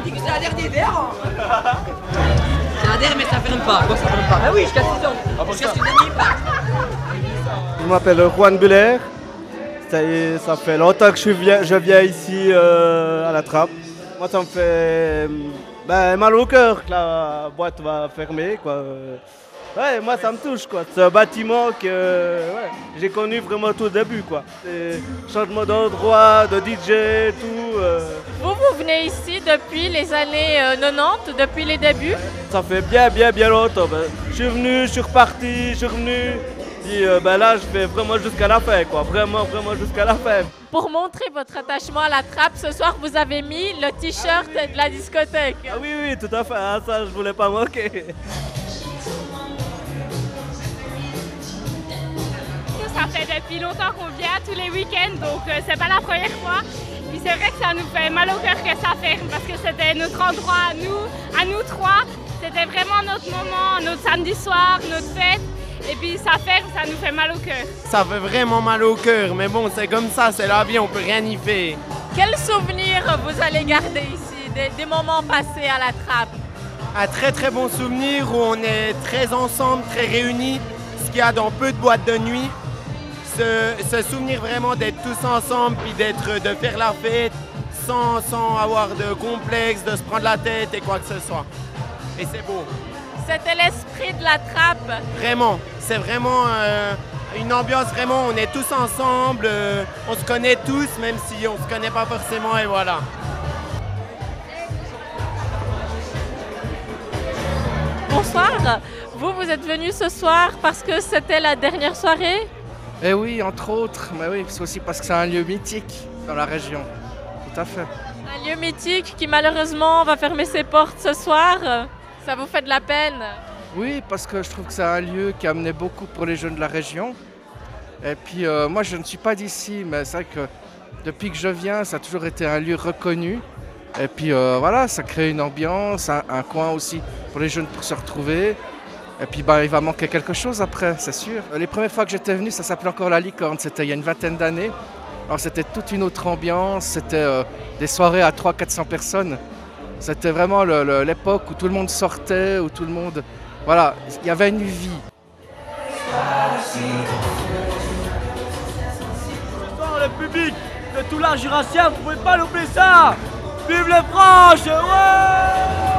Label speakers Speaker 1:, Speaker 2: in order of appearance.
Speaker 1: dit que c'est la dernière d'hiver. C'est la dernière, mais ça ferme pas. Quoi, ça ferme pas? Bah oui, jusqu'à 6 ans. Jusqu'à ce que le dernier parte.
Speaker 2: Je m'appelle Juan Buller. Ça fait longtemps que je viens ici à la trappe. Moi, ça me fait mal au cœur que la boîte va fermer, quoi. Ouais, moi ça me touche, quoi. C'est un bâtiment que j'ai connu vraiment tout au début, quoi. Changement d'endroit, de DJ, tout.
Speaker 3: Vous venez ici depuis les années 90, depuis les débuts?
Speaker 2: Ça fait bien longtemps. Je suis venu, je suis reparti, je suis revenu. Puis là, je vais vraiment jusqu'à la fin, quoi. Vraiment jusqu'à la fin.
Speaker 3: Pour montrer votre attachement à la trappe, ce soir, vous avez mis le t-shirt de la discothèque.
Speaker 2: Ah oui, tout à fait. Ah, ça, je voulais pas manquer.
Speaker 4: Ça fait depuis longtemps qu'on vient tous les week-ends, donc c'est pas la première fois. Puis c'est vrai que ça nous fait mal au cœur que ça ferme, parce que c'était notre endroit à nous trois. C'était vraiment notre moment, notre samedi soir, notre fête. Et puis ça ferme, ça nous fait mal au cœur.
Speaker 5: Ça fait vraiment mal au cœur, mais bon, c'est comme ça, c'est la vie, on peut rien y faire.
Speaker 3: Quels souvenirs vous allez garder ici, des moments passés à la trappe?
Speaker 5: Un très bon souvenir où on est très ensemble, très réunis, ce qu'il y a dans peu de boîtes de nuit. Ce souvenir vraiment d'être tous ensemble, puis de faire la fête sans avoir de complexe, de se prendre la tête et quoi que ce soit. Et c'est beau.
Speaker 3: C'était l'esprit de la trappe.
Speaker 5: Vraiment, c'est vraiment une ambiance, vraiment, on est tous ensemble, on se connaît tous, même si on se connaît pas forcément, et voilà.
Speaker 3: Bonsoir, vous êtes venu ce soir parce que c'était la dernière soirée?
Speaker 6: Eh oui, entre autres, mais oui, c'est aussi parce que c'est un lieu mythique dans la région, tout à fait.
Speaker 3: Un lieu mythique qui malheureusement va fermer ses portes ce soir. Ça vous fait de la peine?
Speaker 6: Oui, parce que je trouve que c'est un lieu qui a amené beaucoup pour les jeunes de la région. Et puis moi, je ne suis pas d'ici, mais c'est vrai que depuis que je viens, ça a toujours été un lieu reconnu. Et puis voilà, ça crée une ambiance, un coin aussi pour les jeunes pour se retrouver. Et puis il va manquer quelque chose après, c'est sûr. Les premières fois que j'étais venu, ça s'appelait encore La Licorne, c'était il y a une vingtaine d'années. Alors c'était toute une autre ambiance, c'était des soirées à 300-400 personnes. C'était vraiment l'époque où tout le monde sortait, où tout le monde... Voilà, il y avait une vie.
Speaker 2: Le public de tout l'art jurassien, vous ne pouvez pas louper ça. Vive les Franches, ouais.